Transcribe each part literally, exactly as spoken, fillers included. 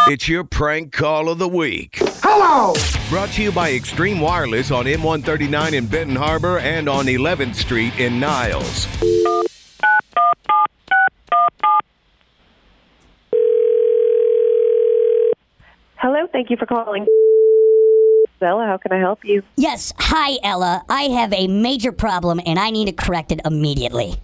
It's your prank call of the week. Hello! Brought to you by Extreme Wireless on M one thirty-nine in Benton Harbor and on eleventh Street in Niles. Hello, thank you for calling. Bella, how can I help you? Yes, hi, Ella. I have a major problem, and I need it corrected immediately.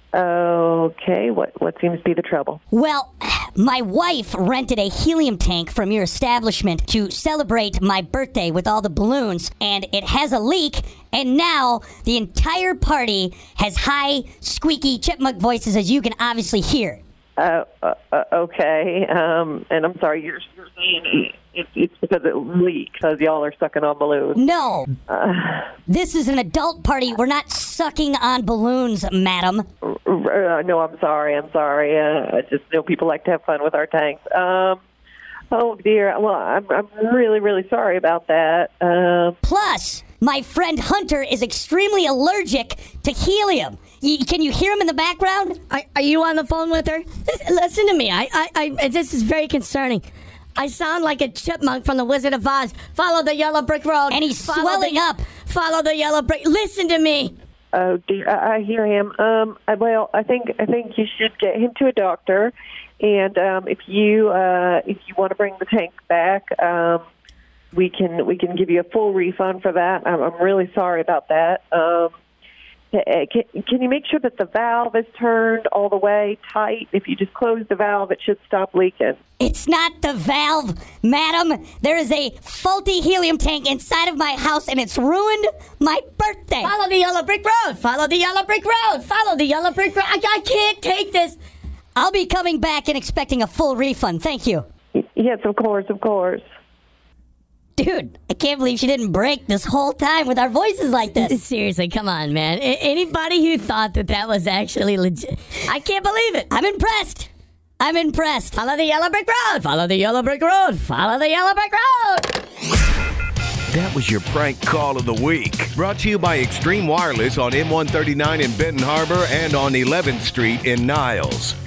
Okay, what what seems to be the trouble? Well, my wife rented a helium tank from your establishment to celebrate my birthday with all the balloons, and it has a leak, and now the entire party has high, squeaky chipmunk voices, as you can obviously hear. Uh, uh, uh okay, um, and I'm sorry, you're, you're saying it, it's because it leaked, because y'all are sucking on balloons. No. Uh, this is an adult party. We're not sucking on balloons, madam. Uh, no, I'm sorry, I'm sorry. Uh, I just know people like to have fun with our tanks. Um, oh, dear. Well, I'm, I'm really, really sorry about that. Um, Plus, my friend Hunter is extremely allergic to helium. Y- can you hear him in the background? Are, are you on the phone with her? Listen, listen to me. I, I, I, this is very concerning. I sound like a chipmunk from the Wizard of Oz. Follow the yellow brick road. And he's follow swelling the, up. Follow the yellow brick. Listen to me. Oh dear, I, I hear him. Um, I, well, I think I think you should get him to a doctor, and um, if you uh, if you want to bring the tank back, um, we can we can give you a full refund for that. I'm, I'm really sorry about that. Um, can, can you make sure that the valve is turned all the way tight? If you just close the valve, it should stop leaking. It's not the valve, madam. There is a faulty helium tank inside of my house, and it's ruined my birthday. Follow the yellow brick road. Follow the yellow brick road. Follow the yellow brick road. I, I can't take this. I'll be coming back and expecting a full refund. Thank you. Yes, of course, of course. Dude, I can't believe she didn't break this whole time with our voices like this. Seriously, come on, man. A- anybody who thought that that was actually legit, I can't believe it. I'm impressed. I'm impressed. Follow the yellow brick road. Follow the yellow brick road. Follow the yellow brick road. That was your prank call of the week. Brought to you by Extreme Wireless on M one thirty-nine in Benton Harbor and on eleventh Street in Niles.